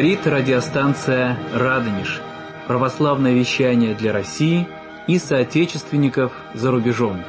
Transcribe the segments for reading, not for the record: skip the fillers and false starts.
Говорит радиостанция «Радонеж». Православное вещание для России и соотечественников за рубежом.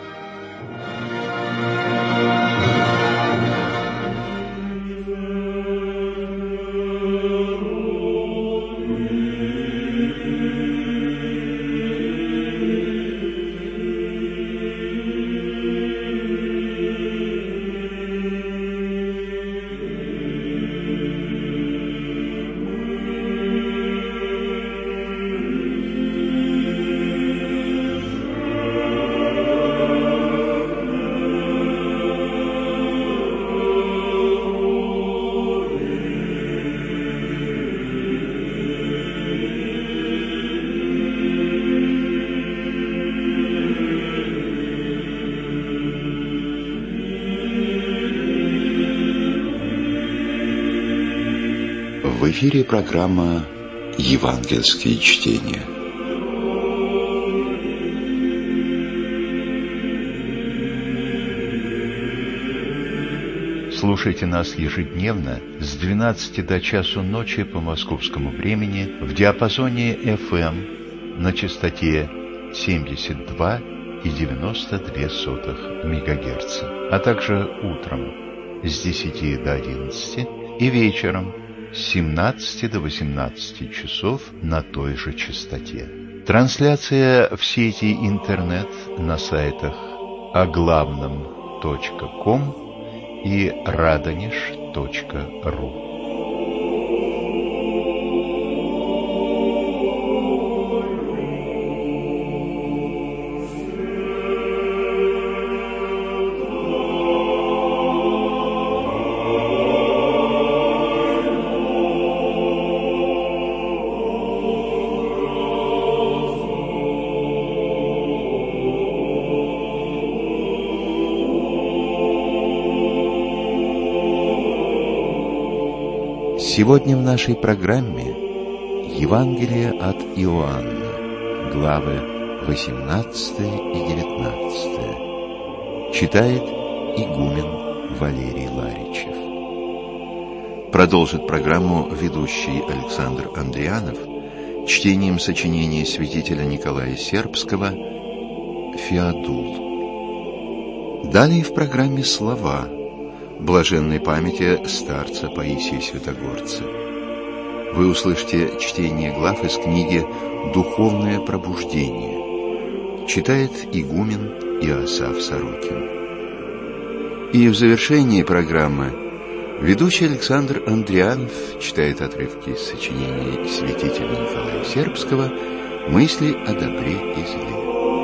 В эфире программа «Евангельские чтения». Слушайте нас ежедневно с 12 до часу ночи по московскому времени в диапазоне FM на частоте 72,92 МГц, а также утром с 10 до 11 и вечером с 17 до 18 часов на той же частоте. Трансляция в сети интернет на сайтах оглавном.ком и radonеж.ру. Сегодня в нашей программе Евангелие от Иоанна, главы 18 и 19. Читает игумен Валерий Ларичев. Продолжит программу ведущий Александр Андрианов чтением сочинения святителя Николая Сербского «Феодул». Далее в программе слова блаженной памяти старца Паисия Святогорца. Вы услышите чтение глав из книги «Духовное пробуждение». Читает игумен Иосаф Сорокин. И в завершении программы ведущий Александр Андрианов читает отрывки из сочинения святителя Николая Сербского «Мысли о добре и зле».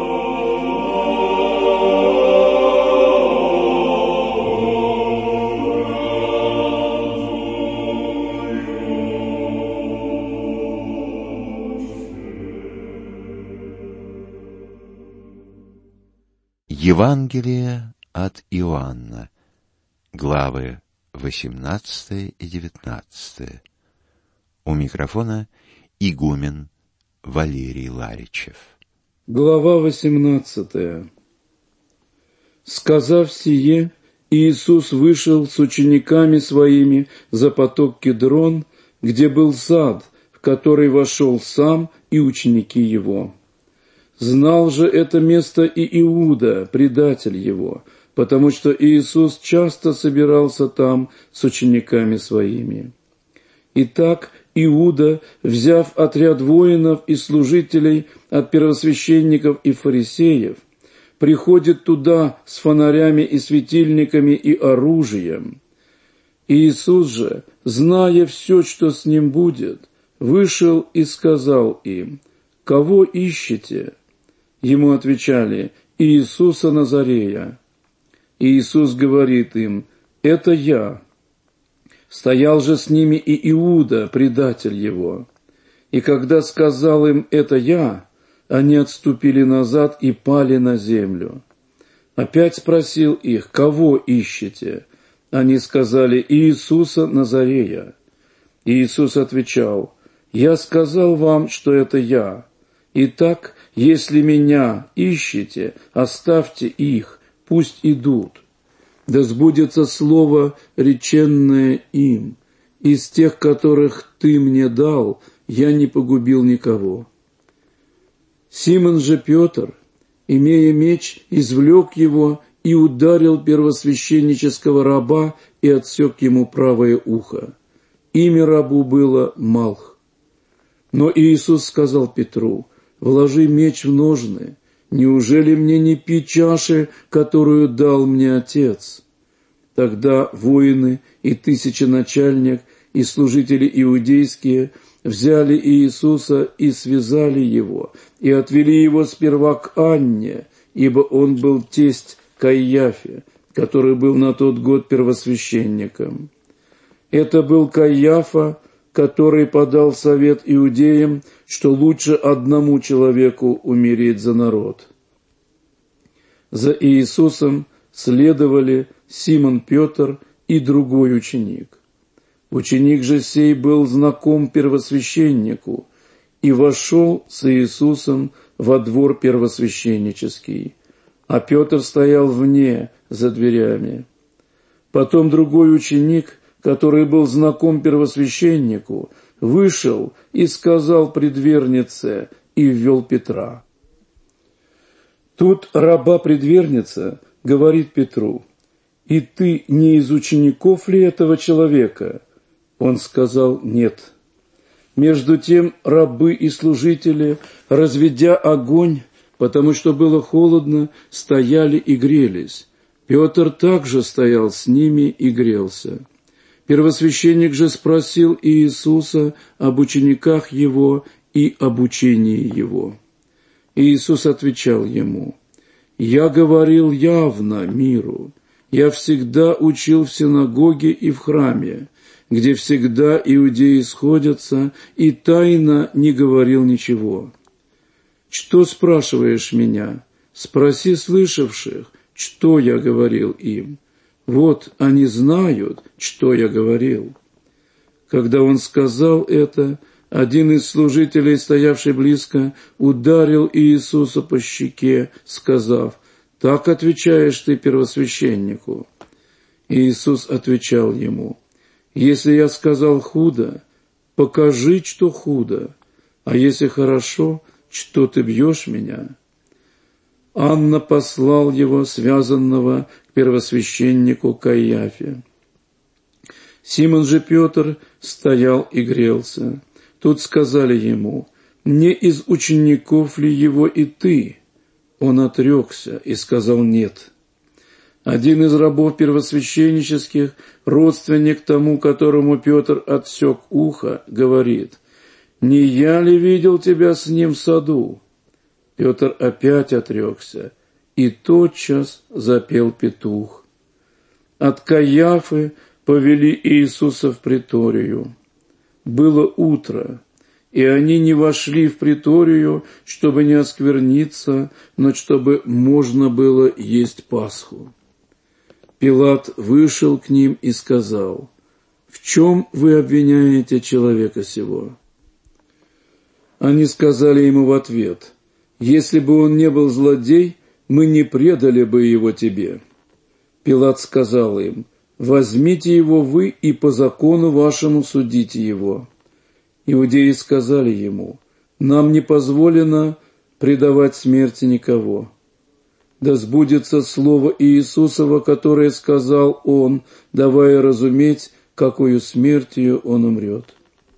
Евангелие от Иоанна, главы 18 и 19. У микрофона игумен Валерий Ларичев. Глава 18. Сказав сие, Иисус вышел с учениками своими за поток Кедрон, где был сад, в который вошел сам и ученики его. Знал же это место и Иуда, предатель его, потому что Иисус часто собирался там с учениками своими. Итак, Иуда, взяв отряд воинов и служителей от первосвященников и фарисеев, приходит туда с фонарями и светильниками и оружием. Иисус же, зная все, что с ним будет, вышел и сказал им: «Кого ищете?» Ему отвечали: «Иисуса Назарея». Иисус говорит им: «Это я». Стоял же с ними и Иуда, предатель его. И когда сказал им: «Это я», они отступили назад и пали на землю. Опять спросил их: «Кого ищете?» Они сказали: «Иисуса Назарея». Иисус отвечал: «Я сказал вам, что это я. Итак, если меня ищете, оставьте их, пусть идут. Да сбудется слово, реченное им: из тех, которых ты мне дал, я не погубил никого». Симон же Петр, имея меч, извлек его и ударил первосвященнического раба и отсек ему правое ухо. Имя рабу было Малх. Но Иисус сказал Петру: «Вложи меч в ножны. Неужели мне не пить чаши, которую дал мне Отец?» Тогда воины и тысяченачальник и служители иудейские взяли Иисуса и связали его, и отвели его сперва к Анне, ибо он был тесть Каиафе, который был на тот год первосвященником. Это был Каиафа, который подал совет иудеям, что лучше одному человеку умереть за народ. За Иисусом следовали Симон Петр и другой ученик. Ученик же сей был знаком первосвященнику и вошел с Иисусом во двор первосвященнический, а Петр стоял вне, за дверями. Потом другой ученик, который был знаком первосвященнику, вышел и сказал предвернице и ввел Петра. Тут раба-предверница говорит Петру: «И ты не из учеников ли этого человека?» Он сказал: «Нет». Между тем рабы и служители, разведя огонь, потому что было холодно, стояли и грелись. Петр также стоял с ними и грелся. Первосвященник же спросил Иисуса об учениках его и об учении его. Иисус отвечал ему: «Я говорил явно миру. Я всегда учил в синагоге и в храме, где всегда иудеи сходятся, и тайно не говорил ничего. Что спрашиваешь меня? Спроси слышавших, что я говорил им. Вот они знают, что я говорил». Когда он сказал это, один из служителей, стоявший близко, ударил Иисуса по щеке, сказав: «Так отвечаешь ты первосвященнику». Иисус отвечал ему: «Если я сказал худо, покажи, что худо, а если хорошо, что ты бьешь меня?» Анна послал его, связанного, к первосвященнику Каиафе. Симон же Петр стоял и грелся. Тут сказали ему: «Не из учеников ли его и ты?» Он отрекся и сказал: «Нет». Один из рабов первосвященнических, родственник тому, которому Петр отсек ухо, говорит: «Не я ли видел тебя с ним в саду?» Петр опять отрекся, и тотчас запел петух. От Каиафы повели Иисуса в приторию. Было утро, и они не вошли в приторию, чтобы не оскверниться, но чтобы можно было есть Пасху. Пилат вышел к ним и сказал: «В чем вы обвиняете человека сего?» Они сказали ему в ответ: «Если бы он не был злодей, мы не предали бы его тебе». Пилат сказал им: «Возьмите его вы и по закону вашему судите его». Иудеи сказали ему: «Нам не позволено предавать смерти никого. Да сбудется слово Иисусова, которое сказал он, давая разуметь, какою смертью он умрет».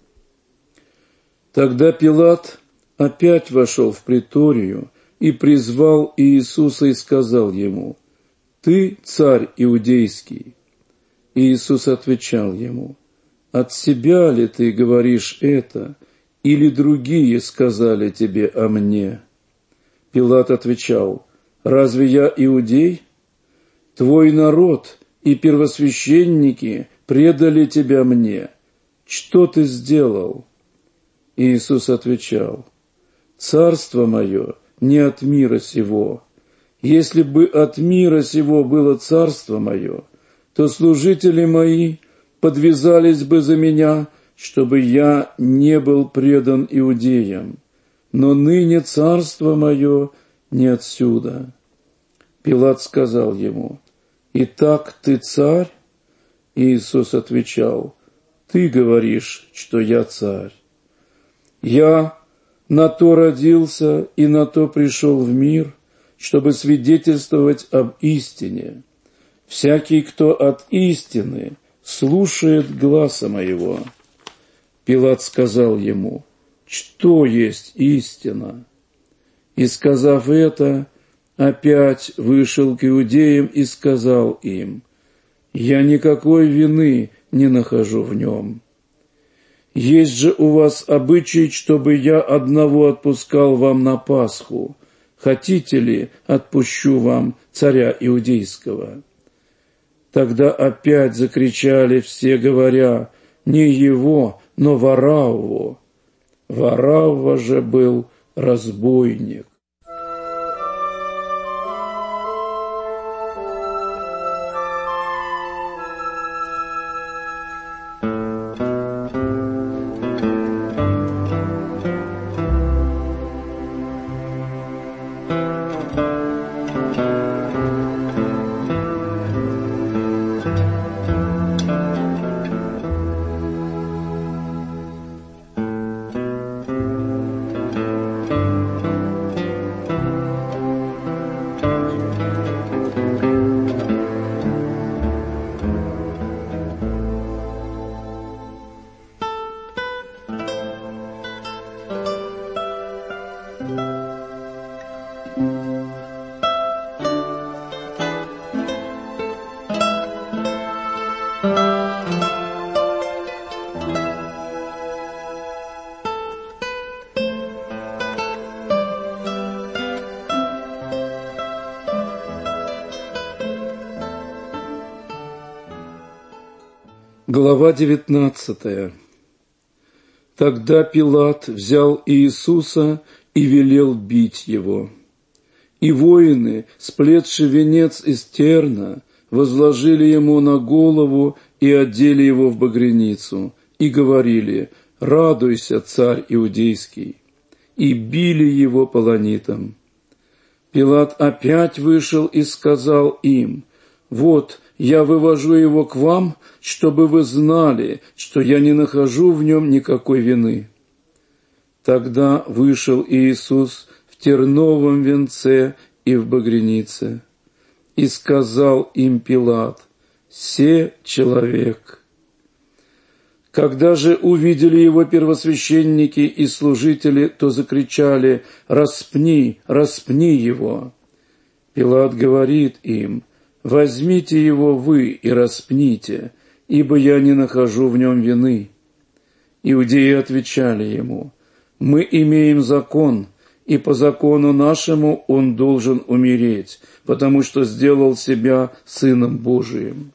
Тогда Пилат опять вошел в приторию и призвал Иисуса и сказал ему: «Ты царь иудейский?» Иисус отвечал ему: «От себя ли ты говоришь это, или другие сказали тебе о мне?» Пилат отвечал: «Разве я иудей? Твой народ и первосвященники предали тебя мне. Что ты сделал?» Иисус отвечал: «Царство мое не от мира сего. Если бы от мира сего было царство мое, то служители мои подвязались бы за меня, чтобы я не был предан иудеям. Но ныне царство мое не отсюда». Пилат сказал ему: «Итак, ты царь?» Иисус отвечал: ты говоришь, что я царь. Я на то родился и на то пришел в мир, чтобы свидетельствовать об истине. Всякий, кто от истины, слушает гласа моего». Пилат сказал ему: «Что есть истина?» И, сказав это, опять вышел к иудеям и сказал им: «Я никакой вины не нахожу в нем. Есть же у вас обычай, чтобы я одного отпускал вам на Пасху. Хотите ли, отпущу вам царя иудейского?» Тогда опять закричали все, говоря: «Не его, но Варавву». Варавва же был разбойник. Глава 19. Тогда Пилат взял Иисуса и велел бить его. И воины, сплетши венец из терна, возложили ему на голову и одели его в багряницу, и говорили: «Радуйся, царь иудейский!» И били его полонитом. Пилат опять вышел и сказал им: «Вот, я вывожу его к вам, чтобы вы знали, что я не нахожу в нем никакой вины». Тогда вышел Иисус в терновом венце и в багрянице, и сказал им Пилат: «Се человек». Когда же увидели его первосвященники и служители, то закричали: «Распни, распни его!» Пилат говорит им: «Возьмите его вы и распните, ибо я не нахожу в нем вины». Иудеи отвечали ему: «Мы имеем закон, и по закону нашему он должен умереть, потому что сделал себя Сыном Божиим».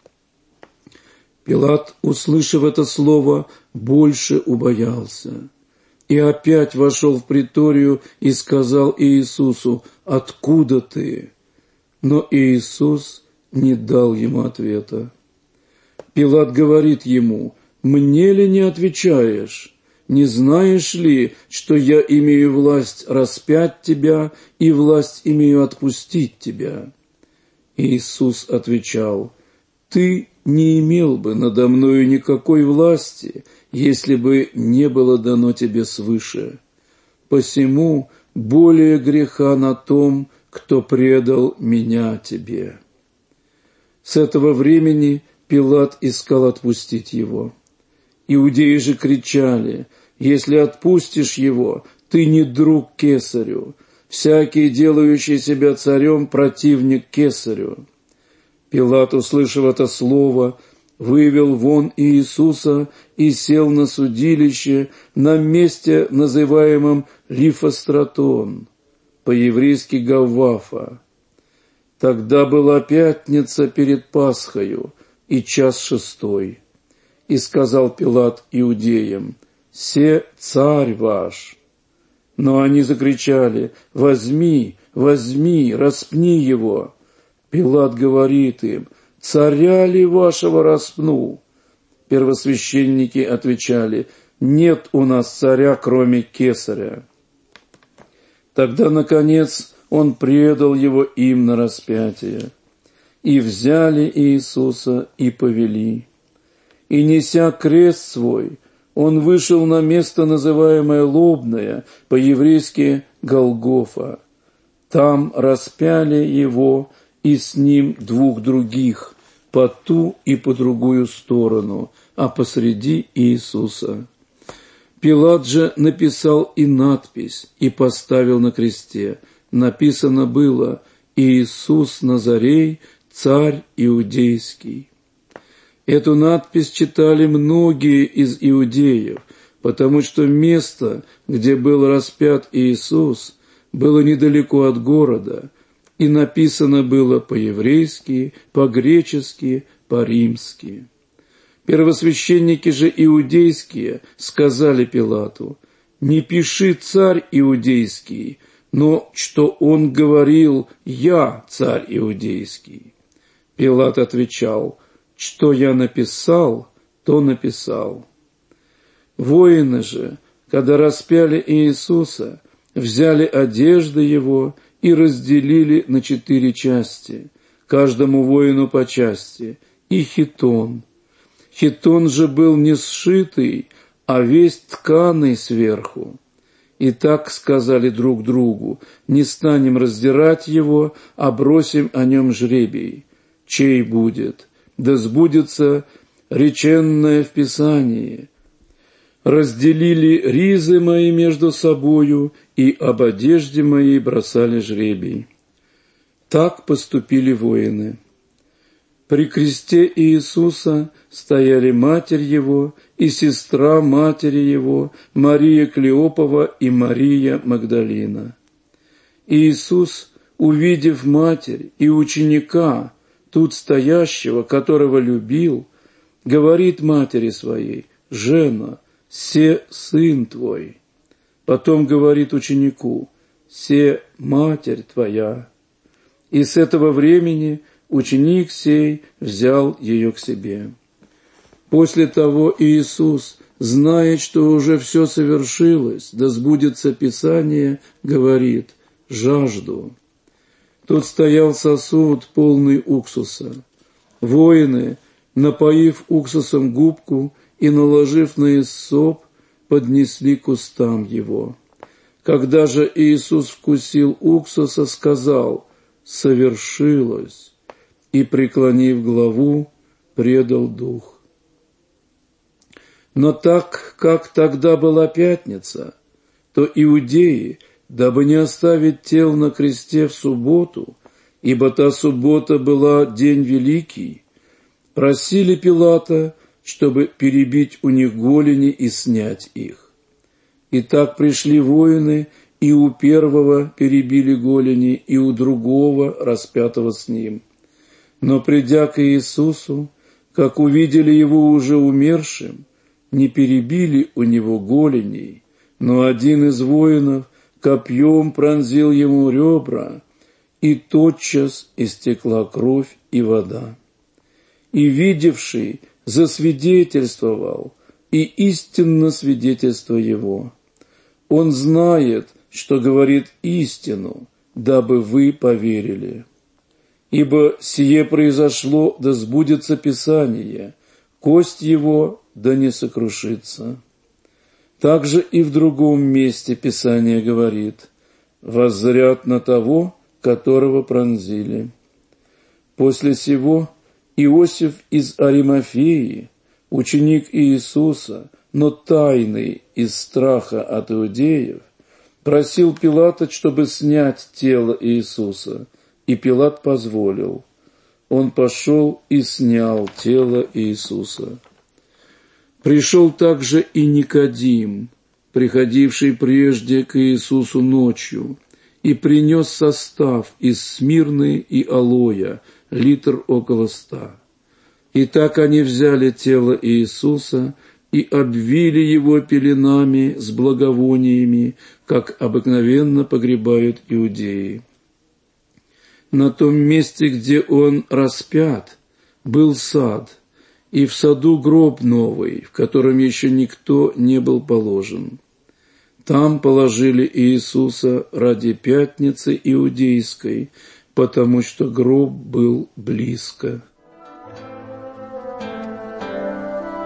Пилат, услышав это слово, больше убоялся, и опять вошел в приторию и сказал Иисусу: «Откуда ты?» Но Иисус не дал ему ответа. Пилат говорит ему: «Мне ли не отвечаешь? Не знаешь ли, что я имею власть распять тебя и власть имею отпустить тебя?» Иисус отвечал: «Ты не имел бы надо мною никакой власти, если бы не было дано тебе свыше. Посему более греха на том, кто предал меня тебе». С этого времени Пилат искал отпустить его. Иудеи же кричали: «Если отпустишь его, ты не друг кесарю. Всякий, делающий себя царем, противник кесарю». Пилат, услышав это слово, вывел вон Иисуса и сел на судилище на месте, называемом Лифостратон, по-еврейски Гаввафа. Тогда была пятница перед Пасхою и 6:00. И сказал Пилат иудеям: «Се царь ваш». Но они закричали: «Возьми, возьми, распни его». Пилат говорит им: «Царя ли вашего распну?» Первосвященники отвечали: «Нет у нас царя, кроме кесаря». Тогда, наконец, он предал его им на распятие. И взяли Иисуса и повели. и, неся крест свой, он вышел на место, называемое Лобное, по-еврейски Голгофа. Там распяли его и с ним двух других, по ту и по другую сторону, а посреди Иисуса. Пилат же написал и надпись, и поставил на кресте. Написано было: «Иисус Назарей, царь иудейский». Эту надпись читали многие из иудеев, потому что место, где был распят Иисус, было недалеко от города, и написано было по-еврейски, по-гречески, по-римски. Первосвященники же иудейские сказали Пилату: «Не пиши царь иудейский, но что он говорил: я царь иудейский». Пилат отвечал: «Что я написал, то написал». Воины же, когда распяли Иисуса, взяли одежды его и разделили на 4 части, каждому воину по части, и хитон. Хитон же был не сшитый, а весь тканый сверху. И так сказали друг другу: не станем раздирать его, а бросим о нем жребий. Чей будет? Да сбудется реченное в Писании: разделили ризы мои между собою, и об одежде моей бросали жребий. Так поступили воины. При кресте Иисуса стояли матерь его и сестра матери его, Мария Клеопова и Мария Магдалина. Иисус, увидев матерь и ученика, тут стоящего, которого любил, говорит матери своей: «Жена, се сын твой». Потом говорит ученику: «Се матерь твоя». И с этого времени ученик сей взял ее к себе. После того Иисус, зная, что уже все совершилось, да сбудется Писание, говорит: «Жажду». Тут стоял сосуд, полный уксуса. Воины, напоив уксусом губку и наложив на иссоп, поднесли к устам его. Когда же Иисус вкусил уксуса, сказал: «Совершилось», и, преклонив главу, предал дух. Но так как тогда была пятница, то иудеи, дабы не оставить тел на кресте в субботу, ибо та суббота была день великий, просили Пилата, чтобы перебить у них голени и снять их. И так пришли воины, и у первого перебили голени, и у другого, распятого с ним. Но придя к Иисусу, как увидели его уже умершим, не перебили у него голеней, но один из воинов копьем пронзил ему ребра, и тотчас истекла кровь и вода. И видевший засвидетельствовал, и истинно свидетельство его. Он знает, что говорит истину, дабы вы поверили. Ибо сие произошло, да сбудется Писание: кость его да не сокрушится. Также и в другом месте Писание говорит: воззрят на того, которого пронзили. После сего Иосиф из Аримафеи, ученик Иисуса, но тайный из страха от иудеев, просил Пилата, чтобы снять тело Иисуса, и Пилат позволил. Он пошел и снял тело Иисуса. Пришел также и Никодим, приходивший прежде к Иисусу ночью, и принес состав из смирны и алоя, литр около 100. И так они взяли тело Иисуса и обвили его пеленами с благовониями, как обыкновенно погребают иудеи. На том месте, где он распят, был сад, и в саду гроб новый, в котором еще никто не был положен. Там положили Иисуса ради пятницы иудейской, потому что гроб был близко.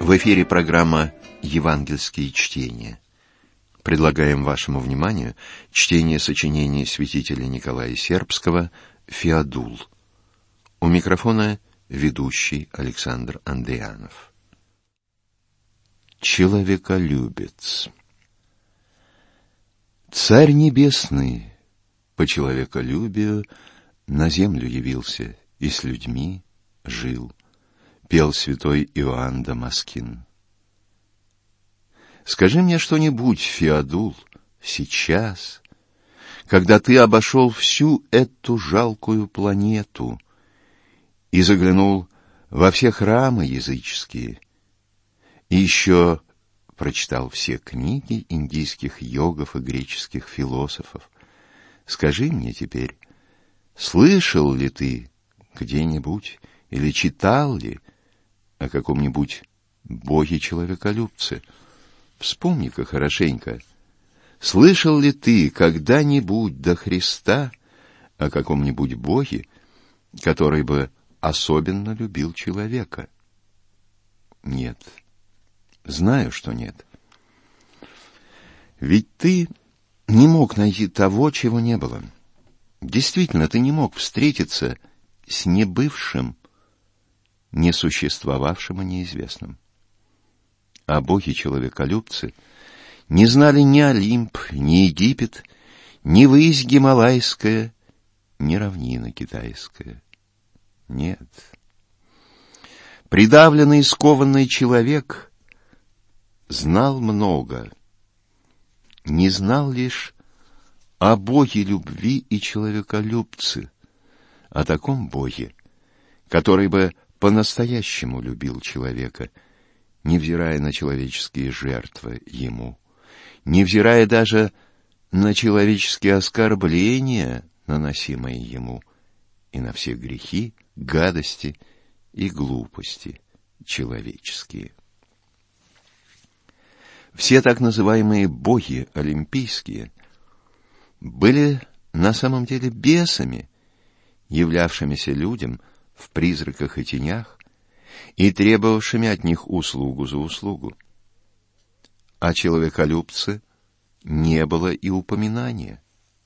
В эфире программа «Евангельские чтения». Предлагаем вашему вниманию чтение сочинения святителя Николая Сербского «Феодул». У микрофона ведущий Александр Андрианов. Человеколюбец. Царь Небесный по человеколюбию на землю явился и с людьми жил, пел святой Иоанн Дамаскин. Скажи мне что-нибудь, Феодул, сейчас, когда ты обошел всю эту жалкую планету и заглянул во все храмы языческие, и еще прочитал все книги индийских йогов и греческих философов. Скажи мне теперь, слышал ли ты где-нибудь или читал ли о каком-нибудь боге-человеколюбце? Вспомни-ка хорошенько, слышал ли ты когда-нибудь до Христа о каком-нибудь боге, который бы особенно любил человека? Нет. Знаю, что нет. Ведь ты не мог найти того, чего не было. Действительно, ты не мог встретиться с небывшим, несуществовавшим и неизвестным. А боги-человеколюбцы не знали ни Олимп, ни Египет, ни высь Гималайская, ни равнина китайская. Нет. Придавленный и скованный человек знал много, не знал лишь о Боге любви и человеколюбце, о таком Боге, который бы по-настоящему любил человека, невзирая на человеческие жертвы ему, невзирая даже на человеческие оскорбления, наносимые ему, и на все грехи, гадости и глупости человеческие. Все так называемые боги олимпийские были на самом деле бесами, являвшимися людям в призраках и тенях и требовавшими от них услугу за услугу. О человеколюбце не было и упоминания.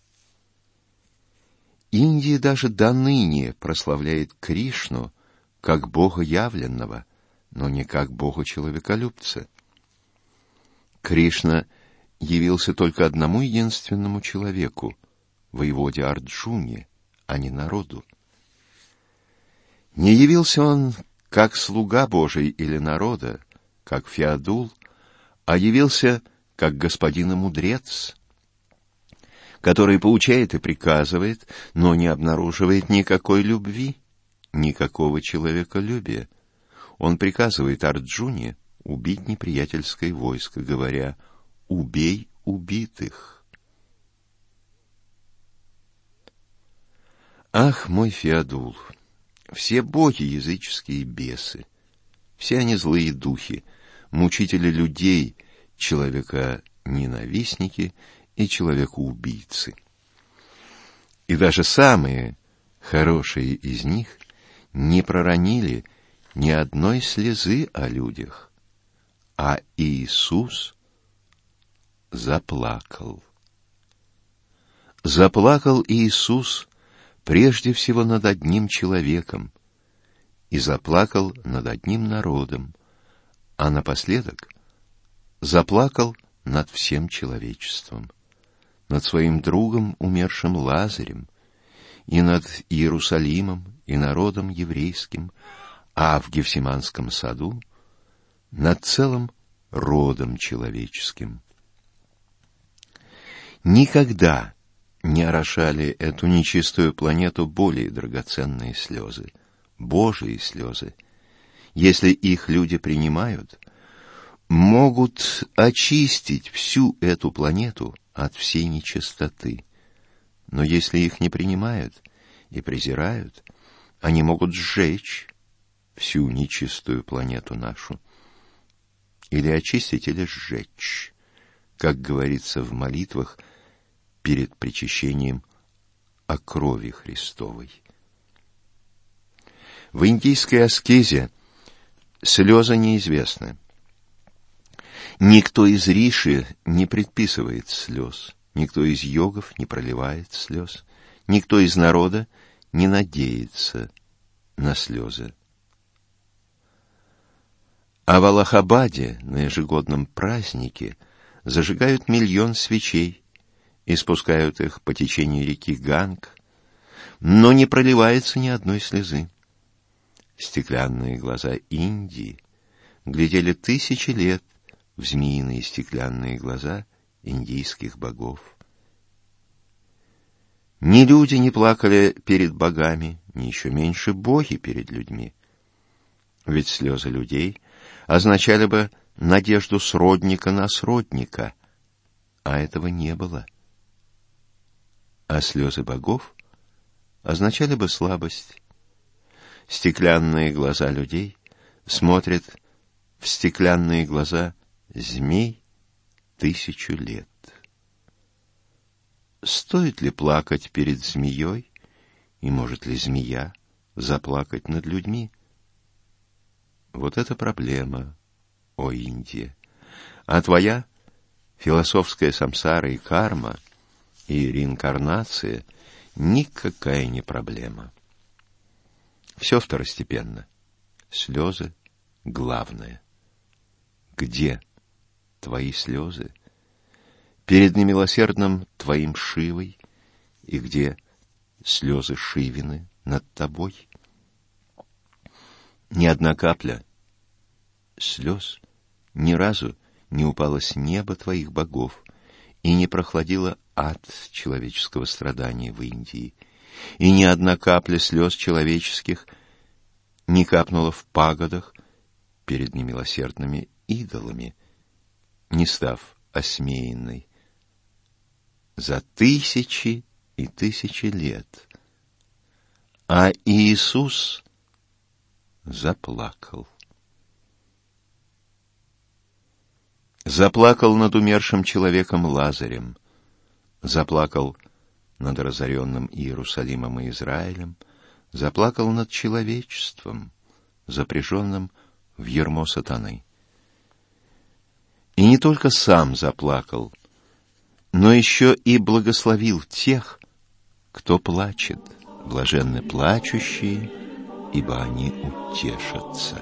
Индия даже до ныне прославляет Кришну как Бога явленного, но не как Бога человеколюбца. Кришна явился только одному единственному человеку, воеводе Арджуне, а не народу. Не явился он как слуга Божий или народа, как Феодул, а явился как господин и мудрец, который поучает и приказывает, но не обнаруживает никакой любви, никакого человеколюбия. Он приказывает Арджуне убить неприятельское войско, говоря: «Убей убитых». Ах, мой Феодул, все боги языческие бесы, все они злые духи, мучители людей, человека-ненавистники и человека-убийцы. И даже самые хорошие из них не проронили ни одной слезы о людях, а Иисус заплакал. Заплакал Иисус прежде всего над одним человеком и заплакал над одним народом, а напоследок заплакал над всем человечеством, над своим другом, умершим Лазарем, и над Иерусалимом и народом еврейским, а в Гефсиманском саду над целым родом человеческим. Никогда не орошали эту нечистую планету более драгоценные слезы, Божьи слезы. Если их люди принимают, могут очистить всю эту планету от всей нечистоты. Но если их не принимают и презирают, они могут сжечь всю нечистую планету нашу. Или очистить, или сжечь, как говорится в молитвах перед причащением о крови Христовой. В индийской аскезе слезы неизвестны, Никто из риши не предписывает слез, никто из йогов не проливает слез, никто из народа не надеется на слезы. А в Аллахабаде на ежегодном празднике зажигают 1 000 000 свечей и спускают их по течению реки Ганг, но не проливается ни одной слезы. Стеклянные глаза Индии глядели 1000 лет в змеиные стеклянные глаза индийских богов. Ни люди не плакали перед богами, ни еще меньше боги перед людьми. Ведь слезы людей означали бы надежду сродника на сродника, а этого не было. А слезы богов означали бы слабость. Стеклянные глаза людей смотрят в стеклянные глаза змей 1000 лет. Стоит ли плакать перед змеей, и может ли змея заплакать над людьми? Вот это проблема, о Индия. А твоя философская самсара и карма, и реинкарнация никакая не проблема. Все второстепенно. Слезы главное. Где твои слезы? Перед немилосердным твоим Шивой, и где слезы Шивины над тобой? Ни одна капля слез ни разу не упала с неба твоих богов и не прохладила ад человеческого страдания в Индии, и ни одна капля слез человеческих не капнула в пагодах перед немилосердными идолами, не став осмеянной за 1000 и 1000 лет. А Иисус заплакал. Заплакал над умершим человеком Лазарем, заплакал над разоренным Иерусалимом и Израилем, заплакал над человечеством, запряженным в ярмо сатаны. И не только сам заплакал, но еще и благословил тех, кто плачет. Блаженны плачущие, ибо они утешатся.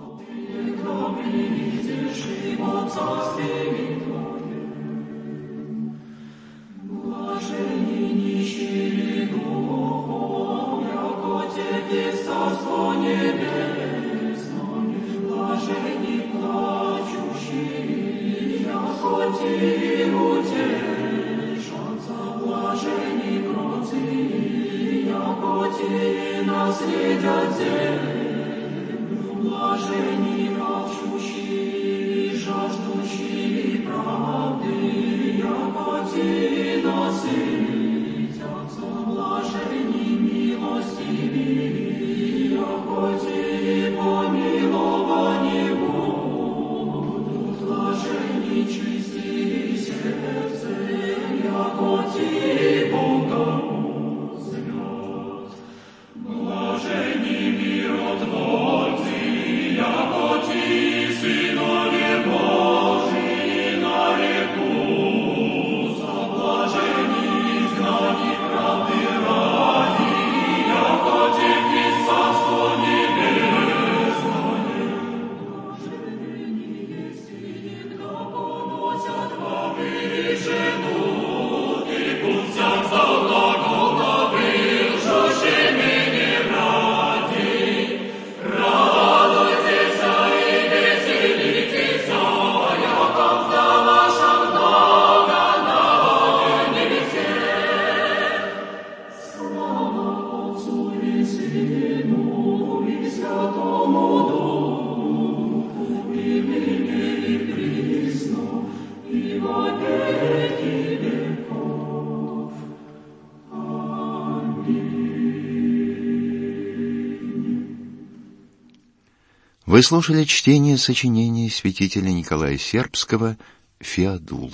Вы слушали чтение сочинения святителя Николая Сербского «Феодул».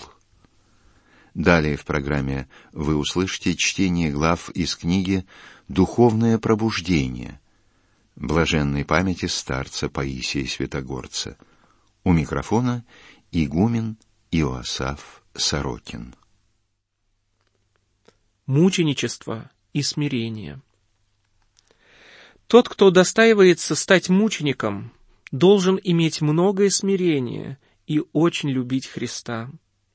Далее в программе вы услышите чтение глав из книги «Духовное пробуждение» блаженной памяти старца Паисия Святогорца. У микрофона Игумен Иоасаф Сорокин. Мученичество и смирение. Тот, кто удостаивается стать мучеником, должен иметь многое смирение и очень любить Христа.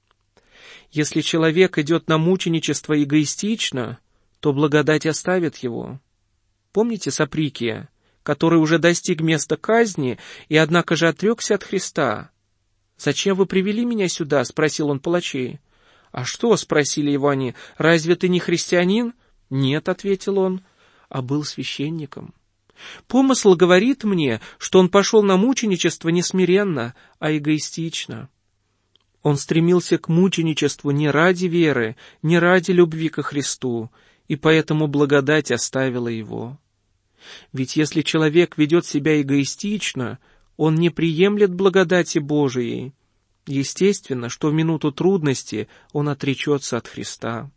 Если человек идет на мученичество эгоистично, то благодать оставит его. Помните Саприкия, который уже достиг места казни и однако же отрекся от Христа? «Зачем вы привели меня сюда?» — спросил он палачей. «А что?» — спросили его они. «Разве ты не христианин?» «Нет», — ответил он, — «а был священником». Помысл говорит мне, что он пошел на мученичество не смиренно, а эгоистично. Он стремился к мученичеству не ради веры, не ради любви ко Христу, и поэтому благодать оставила его. Ведь если человек ведет себя эгоистично, он не приемлет благодати Божией. Естественно, что в минуту трудности он отречется от Христа.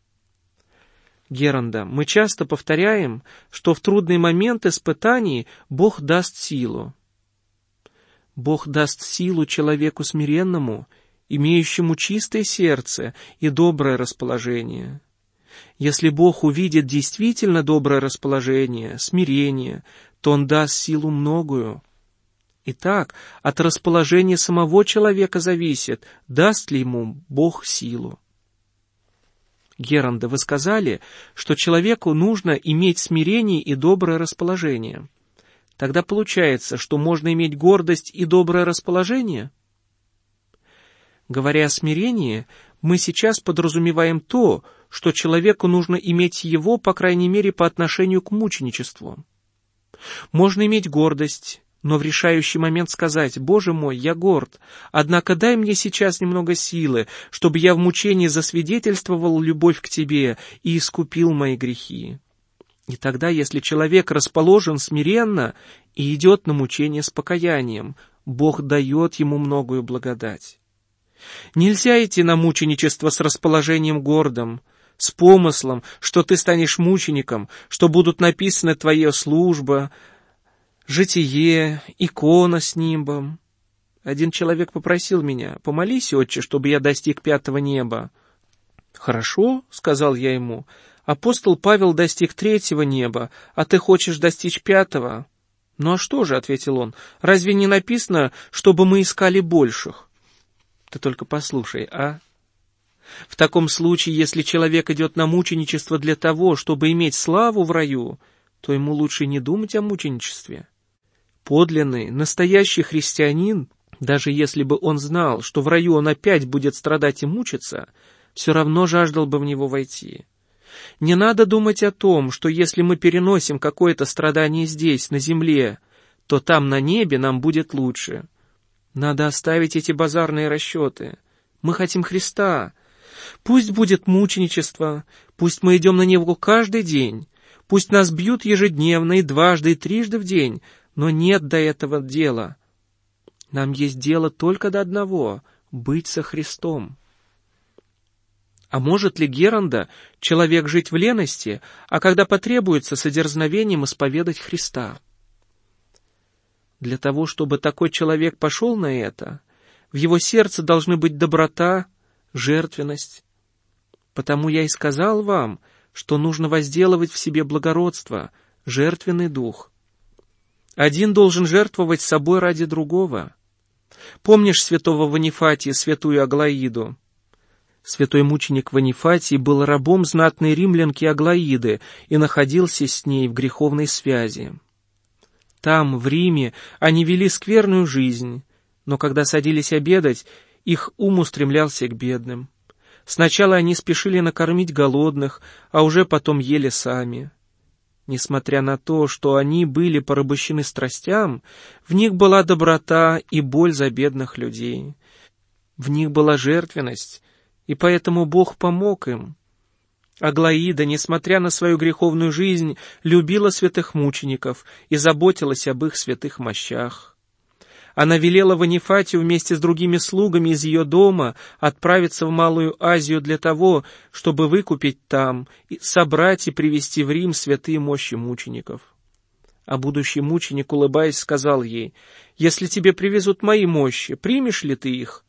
Геронда, мы часто повторяем, что в трудный момент испытаний Бог даст силу. Бог даст силу человеку смиренному, имеющему чистое сердце и доброе расположение. Если Бог увидит действительно доброе расположение, смирение, то Он даст силу многую. Итак, от расположения самого человека зависит, даст ли ему Бог силу. Геронда, вы сказали, что человеку нужно иметь смирение и доброе расположение. Тогда получается, что можно иметь гордость и доброе расположение? Говоря о смирении, мы сейчас подразумеваем то, что человеку нужно иметь его, по крайней мере, по отношению к мученичеству. Можно иметь гордость, но в решающий момент сказать: «Боже мой, я горд, однако дай мне сейчас немного силы, чтобы я в мучении засвидетельствовал любовь к Тебе и искупил мои грехи». И тогда, если человек расположен смиренно и идет на мучение с покаянием, Бог дает ему многую благодать. Нельзя идти на мученичество с расположением гордым, с помыслом, что ты станешь мучеником, что будут написаны твоя служба, житие, икона с нимбом. Один человек попросил меня: «Помолись, отче, чтобы я достиг 5-го неба». «Хорошо», — сказал я ему, — «апостол Павел достиг 3-го неба, а ты хочешь достичь 5-го». «Ну а что же», — ответил он, — «разве не написано, чтобы мы искали больших?» Ты только послушай, а? В таком случае, если человек идет на мученичество для того, чтобы иметь славу в раю, то ему лучше не думать о мученичестве. Подлинный, настоящий христианин, даже если бы он знал, что в раю он опять будет страдать и мучиться, все равно жаждал бы в него войти. Не надо думать о том, что если мы переносим какое-то страдание здесь, на земле, то там, на небе, нам будет лучше. Надо оставить эти базарные расчеты. Мы хотим Христа. Пусть будет мученичество, пусть мы идем на него каждый день, пусть нас бьют ежедневно и дважды, и трижды в день, но нет до этого дела. Нам есть дело только до одного — быть со Христом. А может ли Геронда человек жить в лености, а когда потребуется, с дерзновением исповедать Христа? Для того, чтобы такой человек пошел на это, в его сердце должны быть доброта, жертвенность. Потому я и сказал вам, что нужно возделывать в себе благородство, жертвенный дух. Один должен жертвовать собой ради другого. Помнишь святого Ванифатия, святую Аглаиду? Святой мученик Ванифатий был рабом знатной римлянки Аглаиды и находился с ней в греховной связи. Там, в Риме, они вели скверную жизнь, но когда садились обедать, их ум устремлялся к бедным. Сначала они спешили накормить голодных, а уже потом ели сами. Несмотря на то, что они были порабощены страстям, в них была доброта и боль за бедных людей. В них была жертвенность, и поэтому Бог помог им. Аглаида, несмотря на свою греховную жизнь, любила святых мучеников и заботилась об их святых мощах. Она велела Ванифатию вместе с другими слугами из ее дома отправиться в Малую Азию для того, чтобы выкупить там, собрать и привезти в Рим святые мощи мучеников. А будущий мученик, улыбаясь, сказал ей: «Если тебе привезут мои мощи, примешь ли ты их?»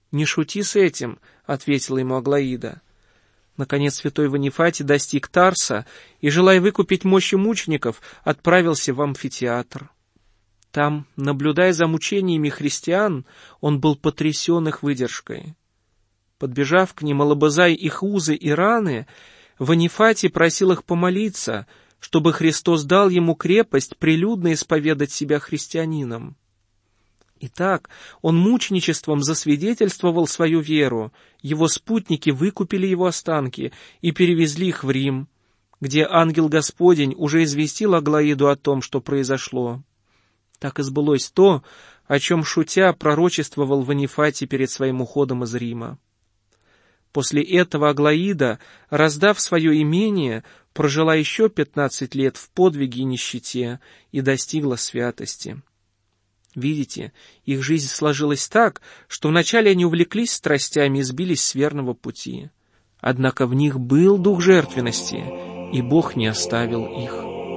«Не шути с этим», — ответила ему Аглаида. Наконец святой Ванифатий достиг Тарса и, желая выкупить мощи мучеников, отправился в амфитеатр. Там, наблюдая за мучениями христиан, он был потрясен их выдержкой. Подбежав к ним и лобызая их узы и раны, Ванифатий просил их помолиться, чтобы Христос дал ему крепость прилюдно исповедать себя христианином. Итак, он мученичеством засвидетельствовал свою веру, его спутники выкупили его останки и перевезли их в Рим, где ангел Господень уже известил Аглаиду о том, что произошло. Так и сбылось то, о чем, шутя, пророчествовал Ванифатий перед своим уходом из Рима. После этого Аглаида, раздав свое имение, прожила еще 15 лет в подвиге и нищете и достигла святости. Видите, их жизнь сложилась так, что вначале они увлеклись страстями и сбились с верного пути. Однако в них был дух жертвенности, и Бог не оставил их.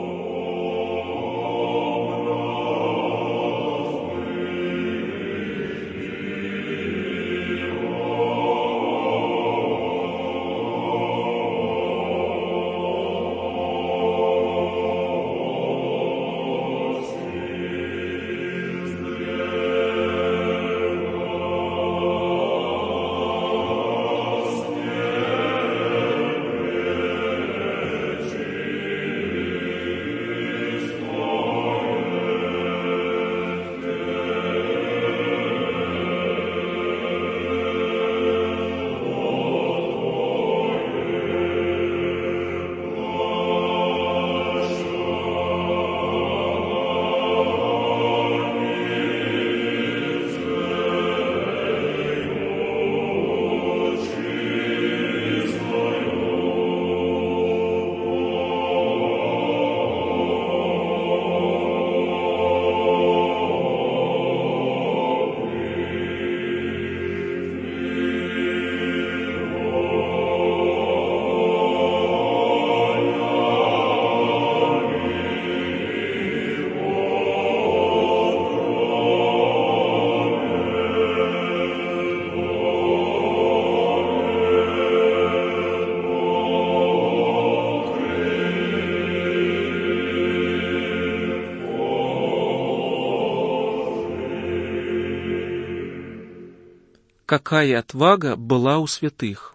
Какая отвага была у святых!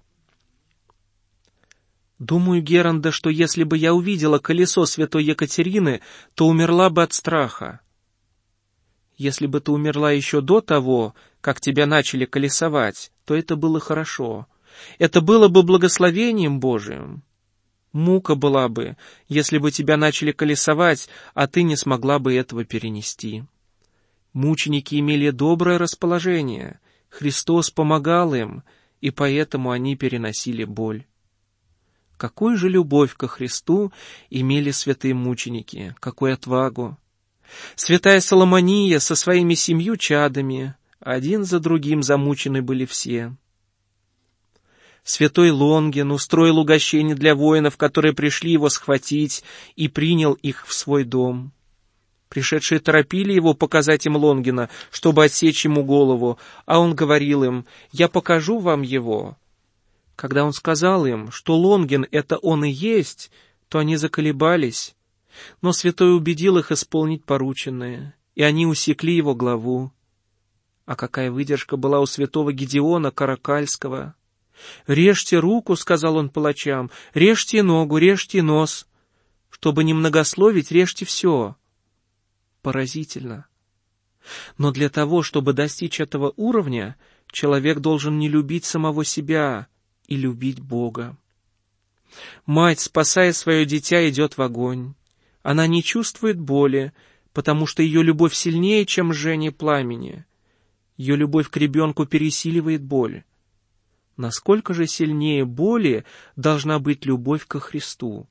Думаю, Геранда, что если бы я увидела колесо святой Екатерины, то умерла бы от страха. Если бы ты умерла еще до того, как тебя начали колесовать, то это было хорошо. Это было бы благословением Божиим. Мука была бы, если бы тебя начали колесовать, а ты не смогла бы этого перенести. Мученики имели доброе расположение. Христос помогал им, и поэтому они переносили боль. Какую же любовь ко Христу имели святые мученики, какую отвагу! Святая Соломония со своими 7 чадами, один за другим замучены были все. Святой Лонгин устроил угощение для воинов, которые пришли его схватить, и принял их в свой дом. Пришедшие торопили его показать им Лонгина, чтобы отсечь ему голову, а он говорил им: «Я покажу вам его». Когда он сказал им, что Лонгин — это он и есть, то они заколебались. Но святой убедил их исполнить порученное, и они усекли его главу. А какая выдержка была у святого Гедеона Каракальского! «Режьте руку, — сказал он палачам, — режьте ногу, режьте нос. Чтобы не многословить, режьте все». Поразительно. Но для того, чтобы достичь этого уровня, человек должен не любить самого себя и любить Бога. Мать, спасая свое дитя, идет в огонь. Она не чувствует боли, потому что ее любовь сильнее, чем жжение пламени. Ее любовь к ребенку пересиливает боль. Насколько же сильнее боли должна быть любовь ко Христу?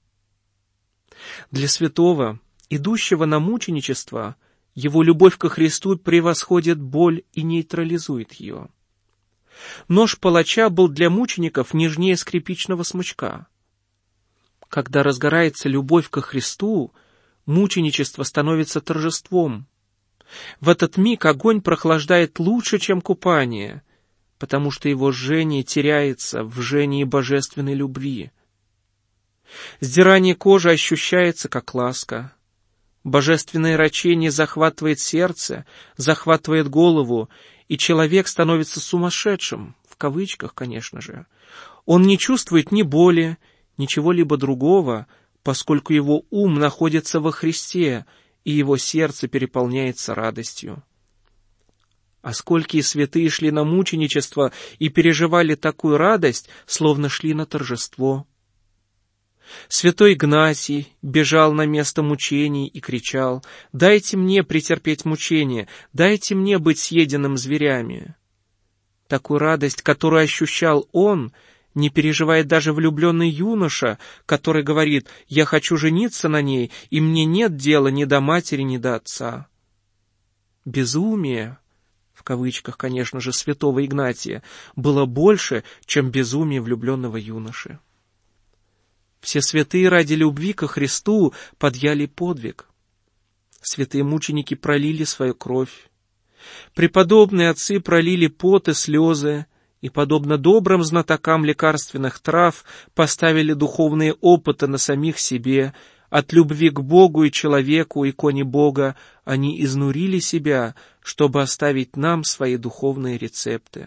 Для святого, идущего на мученичество, его любовь ко Христу превосходит боль и нейтрализует ее. Нож палача был для мучеников нежнее скрипичного смычка. Когда разгорается любовь ко Христу, мученичество становится торжеством. В этот миг огонь прохлаждает лучше, чем купание. потому что его жжение теряется в жжении божественной любви. Сдирание кожи ощущается как ласка. Божественное рачение захватывает сердце, захватывает голову, и человек становится сумасшедшим, в кавычках, конечно же. Он не чувствует ни боли, ни чего-либо другого, поскольку его ум находится во Христе, и его сердце переполняется радостью. А сколькие святые шли на мученичество и переживали такую радость, словно шли на торжество. Святой Игнатий бежал на место мучений и кричал: «Дайте мне претерпеть мучения, дайте мне быть съеденным зверями». Такую радость, которую ощущал он, не переживает даже влюбленный юноша, который говорит: «Я хочу жениться на ней, и мне нет дела ни до матери, ни до отца». Безумие, в кавычках, конечно же, святого Игнатия, было больше, чем безумие влюбленного юноши. Все святые ради любви ко Христу подъяли подвиг. Святые мученики пролили свою кровь. Преподобные отцы пролили пот и слезы, и, подобно добрым знатокам лекарственных трав, поставили духовные опыты на самих себе. От любви к Богу и человеку, иконе Бога, они изнурили себя, чтобы оставить нам свои духовные рецепты.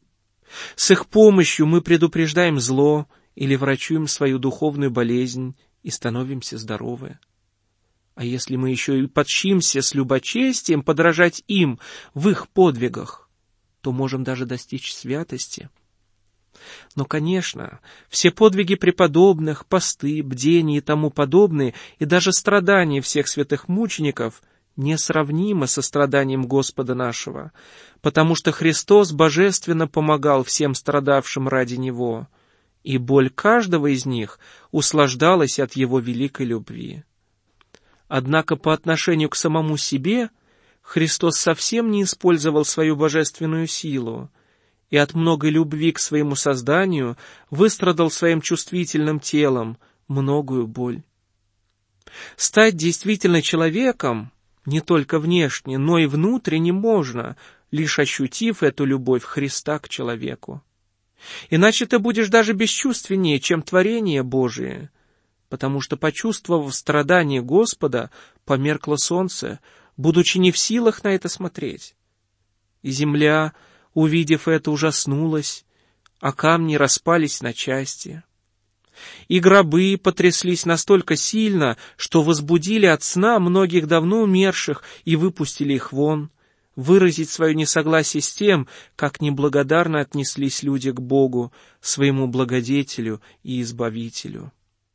С их помощью мы предупреждаем зло или врачуем свою духовную болезнь и становимся здоровы. А если мы еще и подчимся с любочестием подражать им в их подвигах, то можем даже достичь святости. Но, конечно, все подвиги преподобных, посты, бдения и тому подобное, и даже страдания всех святых мучеников несравнимы со страданием Господа нашего, потому что Христос божественно помогал всем страдавшим ради Него, и боль каждого из них услаждалась от Его великой любви. Однако по отношению к самому себе Христос совсем не использовал свою божественную силу, и от многой любви к своему созданию выстрадал своим чувствительным телом многую боль. Стать действительно человеком не только внешне, но и внутренне можно, лишь ощутив эту любовь Христа к человеку. Иначе ты будешь даже бесчувственнее, чем творение Божие, потому что, почувствовав страдание Господа, померкло солнце, будучи не в силах на это смотреть. И земля, увидев это, ужаснулась, а камни распались на части. И гробы потряслись настолько сильно, что возбудили от сна многих давно умерших и выпустили их вон, выразить свое несогласие с тем, как неблагодарно отнеслись люди к Богу, своему благодетелю и избавителю.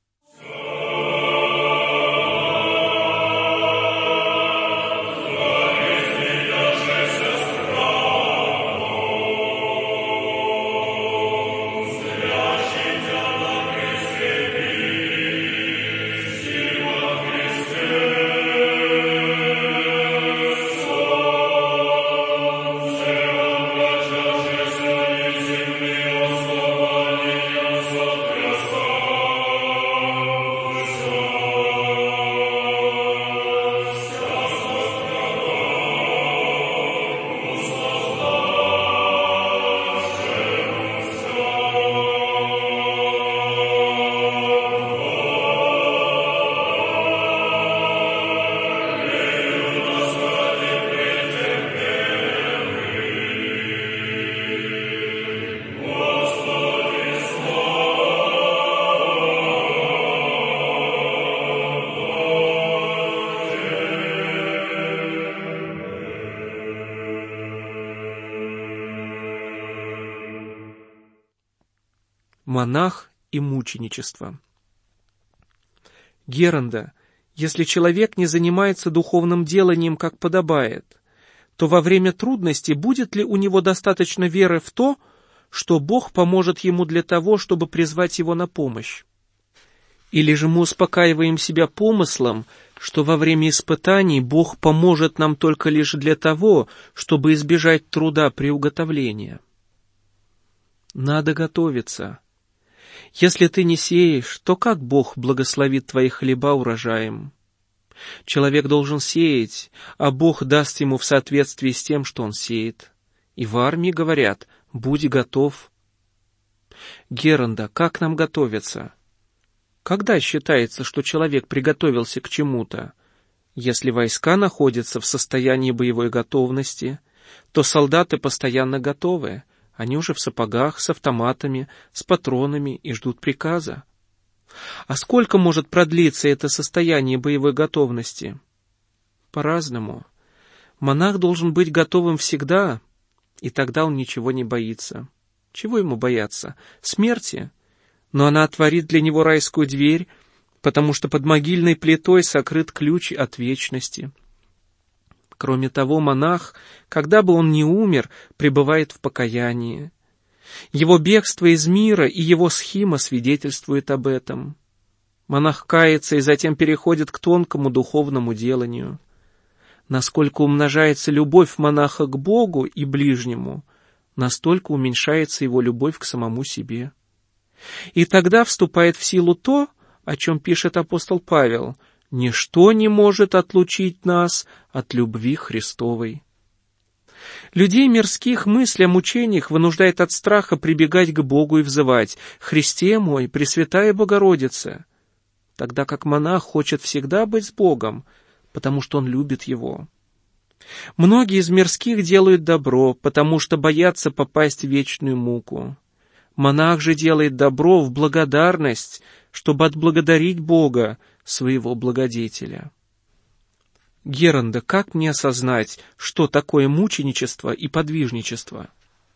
Монах и мученичество. Геронда, если человек не занимается духовным деланием, как подобает, то во время трудностей будет ли у него достаточно веры в то, что Бог поможет ему для того, чтобы призвать его на помощь? Или же мы успокаиваем себя помыслом, что во время испытаний Бог поможет нам только лишь для того, чтобы избежать труда приуготовления? Надо готовиться. Если ты не сеешь, то как Бог благословит твои хлеба урожаем? Человек должен сеять, а Бог даст ему в соответствии с тем, что он сеет. И в армии говорят: Будь готов. Геренда, как нам готовиться? Когда считается, что человек приготовился к чему-то? Если войска находятся в состоянии боевой готовности, то солдаты постоянно готовы. Они уже в сапогах, с автоматами, с патронами и ждут приказа. А сколько может продлиться это состояние боевой готовности? По-разному. Монах должен быть готовым всегда, и тогда он ничего не боится. Чего ему бояться? Смерти? Но она отворит для него райскую дверь, потому что под могильной плитой сокрыт ключ от вечности. Кроме того, монах, когда бы он ни умер, пребывает в покаянии. Его бегство из мира и его схима свидетельствует об этом. Монах кается и затем переходит к тонкому духовному деланию. Насколько умножается любовь монаха к Богу и ближнему, настолько уменьшается его любовь к самому себе. И тогда вступает в силу то, о чем пишет апостол Павел: «Ничто не может отлучить нас от любви Христовой». Людей мирских мысль о мучениях вынуждает от страха прибегать к Богу и взывать: «Христе мой, Пресвятая Богородица», тогда как монах хочет всегда быть с Богом, потому что он любит Его. Многие из мирских делают добро, потому что боятся попасть в вечную муку. Монах же делает добро в благодарность, чтобы отблагодарить Бога, своего благодетеля. Геренда, как мне осознать, что такое мученичество и подвижничество?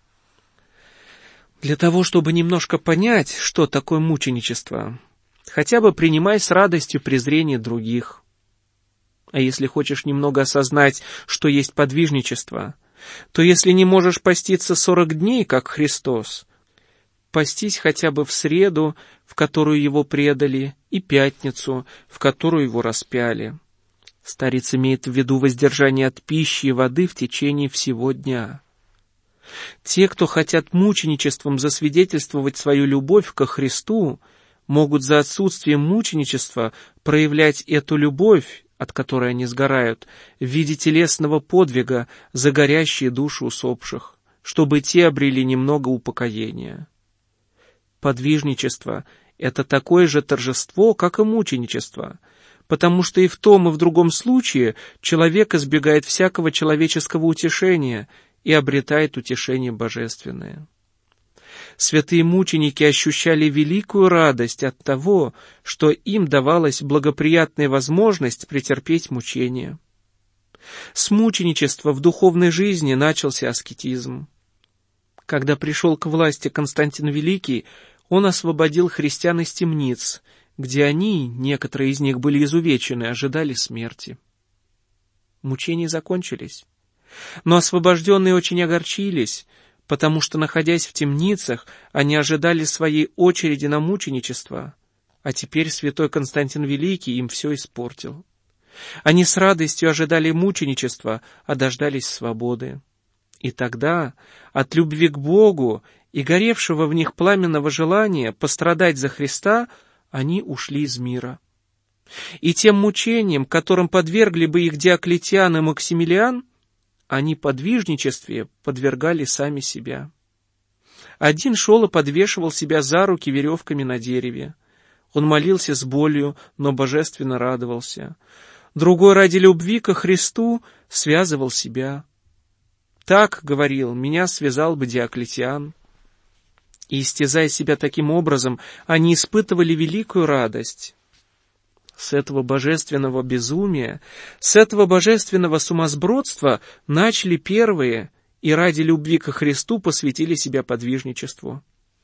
Для того, чтобы немножко понять, что такое мученичество, хотя бы принимай с радостью презрение других. А если хочешь немного осознать, что есть подвижничество, то если не можешь поститься 40 дней, как Христос, постись хотя бы в среду, в которую его предали, и пятницу, в которую его распяли. Старец имеет в виду воздержание от пищи и воды в течение всего дня. Те, кто хотят мученичеством засвидетельствовать свою любовь ко Христу, могут за отсутствием мученичества проявлять эту любовь, от которой они сгорают, в виде телесного подвига за горящие души усопших, чтобы те обрели немного упокоения. Подвижничество — это такое же торжество, как и мученичество, потому что и в том, и в другом случае человек избегает всякого человеческого утешения и обретает утешение божественное. Святые мученики ощущали великую радость от того, что им давалась благоприятная возможность претерпеть мучения. С мученичества в духовной жизни начался аскетизм. Когда пришел к власти Константин Великий, он освободил христиан из темниц, где они, некоторые из них были изувечены, ожидали смерти. Мучения закончились. Но освобожденные очень огорчились, потому что, находясь в темницах, они ожидали своей очереди на мученичество, а теперь святой Константин Великий им все испортил. Они с радостью ожидали мученичества, а дождались свободы. И тогда, от любви к Богу и горевшего в них пламенного желания пострадать за Христа, они ушли из мира. И тем мучениям, которым подвергли бы их Диоклетиан и Максимилиан, они подвижничестве подвергали сами себя. Один шел и подвешивал себя за руки веревками на дереве. Он молился с болью, но божественно радовался. Другой ради любви ко Христу связывал себя. Так, говорил, меня связал бы Диоклетиан. И, истязая себя таким образом, они испытывали великую радость. С этого божественного безумия, с этого божественного сумасбродства начали первые и ради любви ко Христу посвятили себя подвижничеству.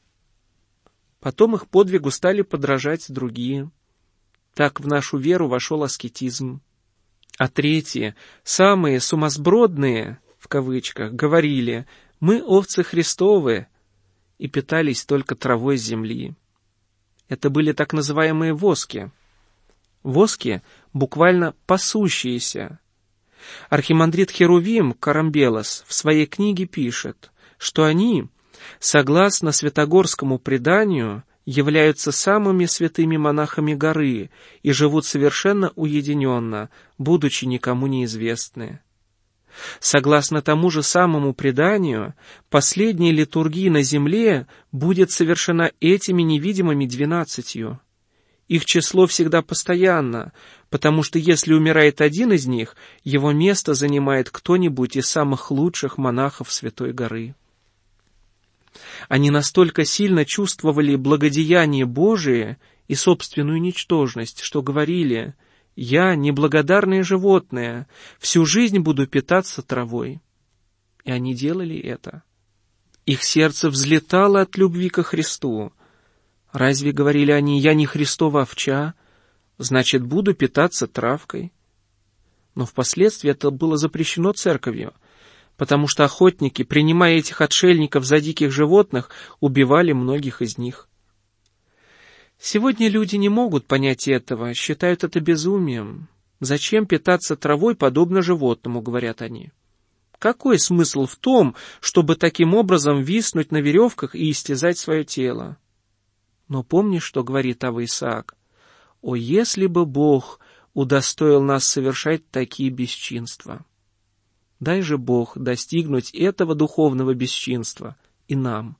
Потом их подвигу стали подражать другие. Так в нашу веру вошел аскетизм. А третьи, самые сумасбродные, в кавычках, говорили: «Мы овцы Христовы», и питались только травой земли. Это были так называемые воски. Воски буквально пасущиеся. Архимандрит Херувим Карамбелос в своей книге пишет, что они, согласно святогорскому преданию, являются самыми святыми монахами горы и живут совершенно уединенно, будучи никому неизвестны. Согласно тому же самому преданию, последняя литургия на земле будет совершена этими невидимыми 12. Их число всегда постоянно, потому что если умирает один из них, его место занимает кто-нибудь из самых лучших монахов Святой горы. Они настолько сильно чувствовали благодеяние Божие и собственную ничтожность, что говорили: «Я неблагодарное животное, всю жизнь буду питаться травой». И они делали это. Их сердце взлетало от любви ко Христу. Разве, говорили они, я не Христова овча, значит, буду питаться травкой? Но впоследствии это было запрещено церковью, потому что охотники, принимая этих отшельников за диких животных, убивали многих из них. Сегодня люди не могут понять этого, считают это безумием. Зачем питаться травой, подобно животному, говорят они. Какой смысл в том, чтобы таким образом виснуть на веревках и истязать свое тело? Но помни, что говорит Ава Исаак: «О, если бы Бог удостоил нас совершать такие бесчинства! Дай же Бог достигнуть этого духовного бесчинства и нам».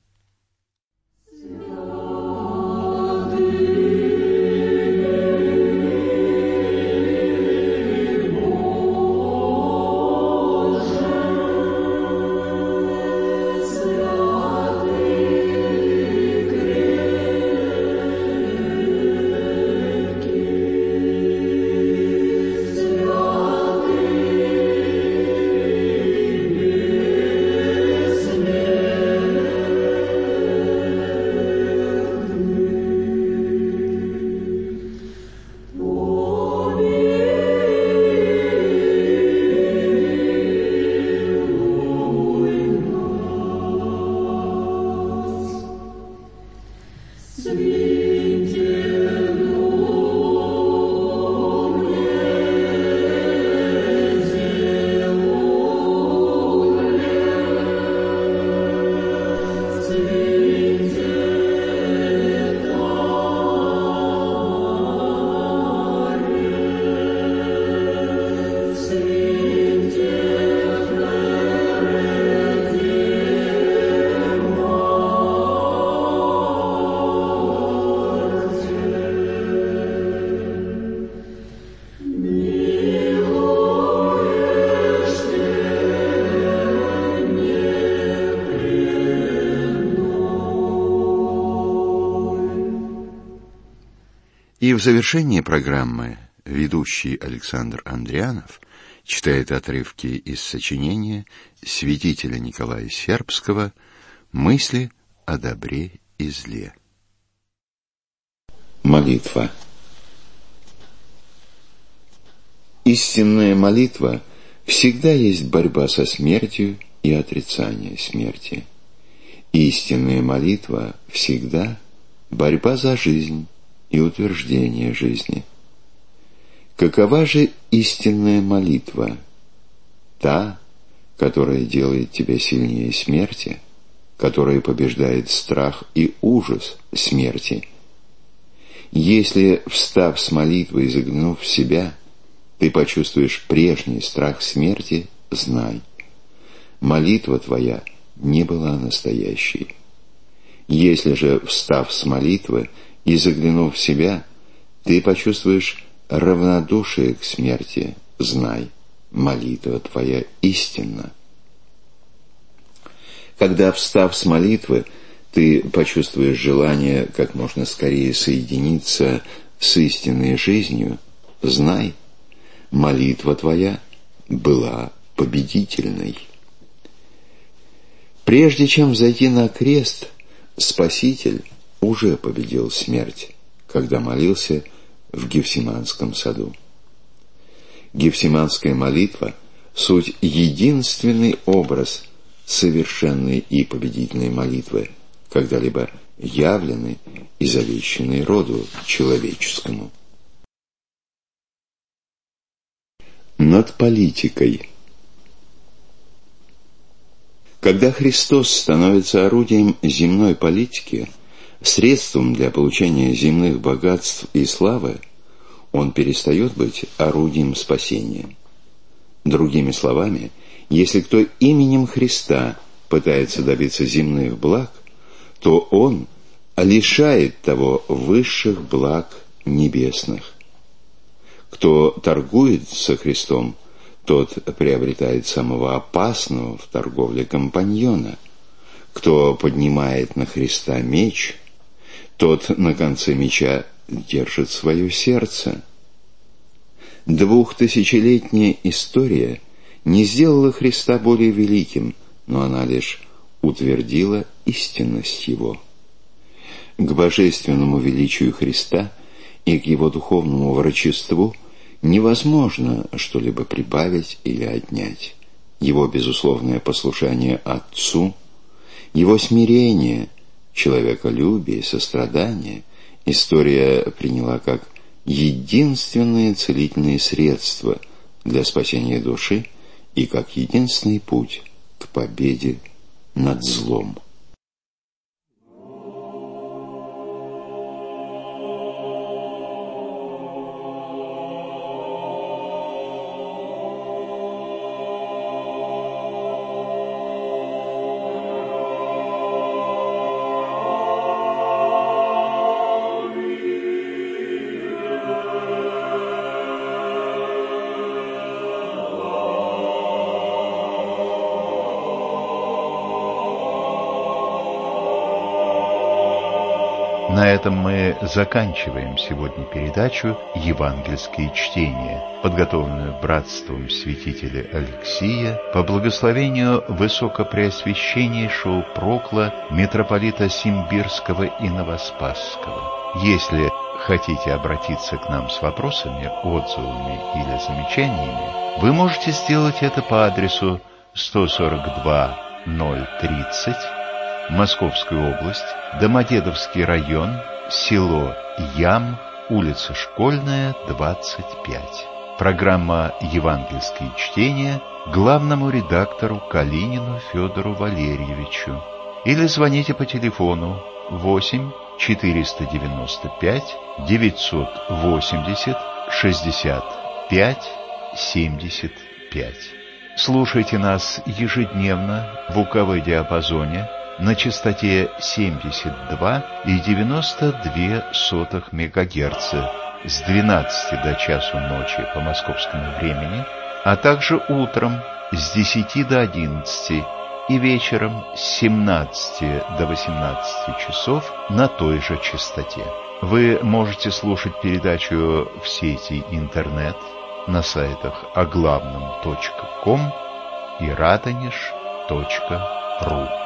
И в завершении программы ведущий Александр Андрианов читает отрывки из сочинения святителя Николая Сербского «Мысли о добре и зле». Молитва. Истинная молитва всегда есть борьба со смертью и отрицание смерти. Истинная молитва всегда борьба за жизнь и утверждение жизни. Какова же истинная молитва? Та, которая делает тебя сильнее смерти, которая побеждает страх и ужас смерти. Если, встав с молитвой и заглянув в себя, ты почувствуешь прежний страх смерти, знай, молитва твоя не была настоящей. Если же, встав с молитвы и заглянув в себя, ты почувствуешь равнодушие к смерти, знай, молитва твоя истинна. Когда, встав с молитвы, ты почувствуешь желание как можно скорее соединиться с истинной жизнью, знай, молитва твоя была победительной. Прежде чем взойти на крест, Спаситель уже победил смерть, когда молился в Гефсиманском саду. Гефсиманская молитва — суть единственный образ совершенной и победительной молитвы, когда-либо явленной и завещанной роду человеческому. Над политикой. Когда Христос становится орудием земной политики, средством для получения земных богатств и славы, он перестает быть орудием спасения. Другими словами, Если кто именем Христа пытается добиться земных благ, то он лишает того высших благ небесных. Кто торгует со Христом, тот приобретает самого опасного в торговле компаньона. Кто поднимает на Христа меч, тот на конце меча держит свое сердце. 2000-летняя история не сделала Христа более великим, но она лишь утвердила истинность Его. К божественному величию Христа и к Его духовному врачеству невозможно что-либо прибавить или отнять. Его безусловное послушание Отцу, Его смирение, человеколюбие, сострадание история приняла как единственное целительное средство для спасения души и как единственный путь к победе над злом. На этом мы заканчиваем сегодня передачу «Евангельские чтения», подготовленную братством святителя Алексия по благословению Высокопреосвященнейшего Прокла митрополита Симбирского и Новоспасского. Если хотите обратиться к нам с вопросами, отзывами или замечаниями, вы можете сделать это по адресу 142-030, Московская область, Домодедовский район, село Ям, улица Школьная, 25. Программа «Евангельские чтения» главному редактору Калинину Федору Валерьевичу. Или звоните по телефону 8 495 980 65 75. Слушайте нас ежедневно в УКВ-диапазоне на частоте 72,92 МГц с 12 до часу ночи по московскому времени, а также утром с 10 до 11 и вечером с 17 до 18 часов на той же частоте. Вы можете слушать передачу в сети интернет на сайтах оглавном.ком и радонеж.ру.